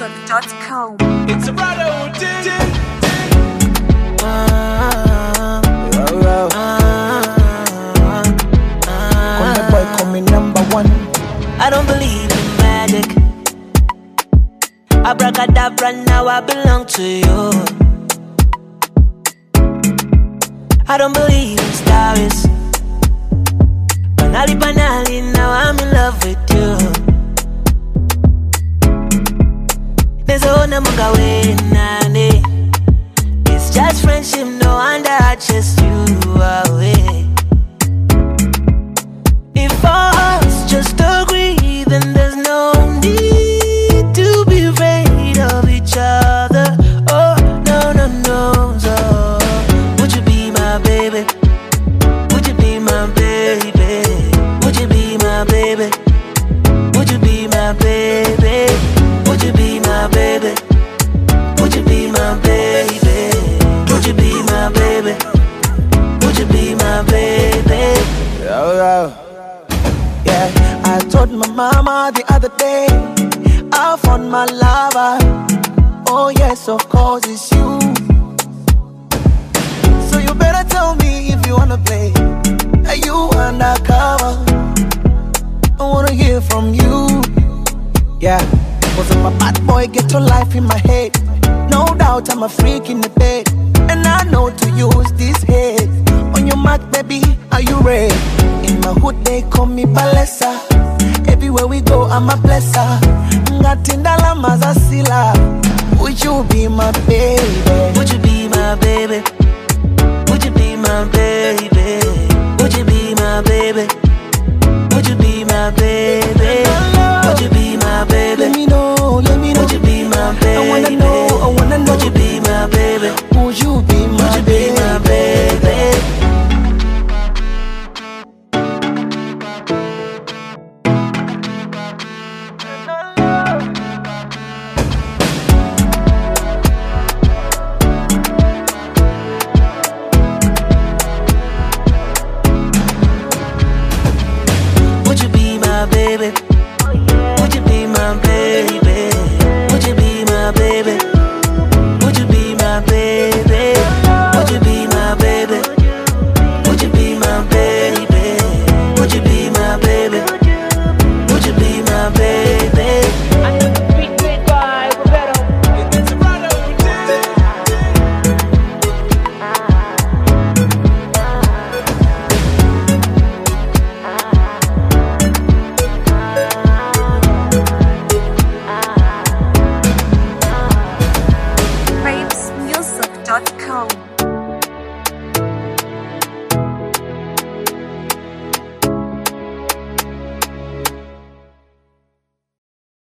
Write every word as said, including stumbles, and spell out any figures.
music dot com. It's a brother who did it. Call me boy, call me number one. I don't believe in magic. Abracadabra, now I belong to you. I don't believe in stars. Banali, banali, now I'm in love with you. There's a one munga way, nane. It's just friendship, no wonder I chased you away. If us just agree, then there's no need to be afraid of each other. Oh, no, no, no, so would you be my baby? Would you be my baby? Would you be my baby? Would you be my baby? Would you be my baby? Would you be my baby? Would you be my baby? Would you be my baby? Yo, yo. Yeah, I told my mama the other day I found my lover. Oh yes, of course it's you. So you better tell me if you wanna play. Are you undercover? I wanna hear from you. Yeah, cause I'm a bad boy, get your life in my head. No doubt I'm a freak in the bed, and I know to use this head. On your mark, baby, are you ready? In my hood, they call me Balesa. Everywhere we go, I'm a blesser. Ngatindala mazasila. Would you be my baby? Would you be my baby? Would you be my baby? Would you be my baby? Would you be my baby? Would you be my baby? Let me know, let me know. Would you be my baby? I wanna know, I wanna know. Would you be my baby? Would you be my Would you be my baby? Would you be my baby? Would you be my baby? Would you be my baby? Would you be my baby? Would you be my baby? Would you be my baby? Would you be my baby? Would you be my baby? It's a brother who did it. Rapes music dot com.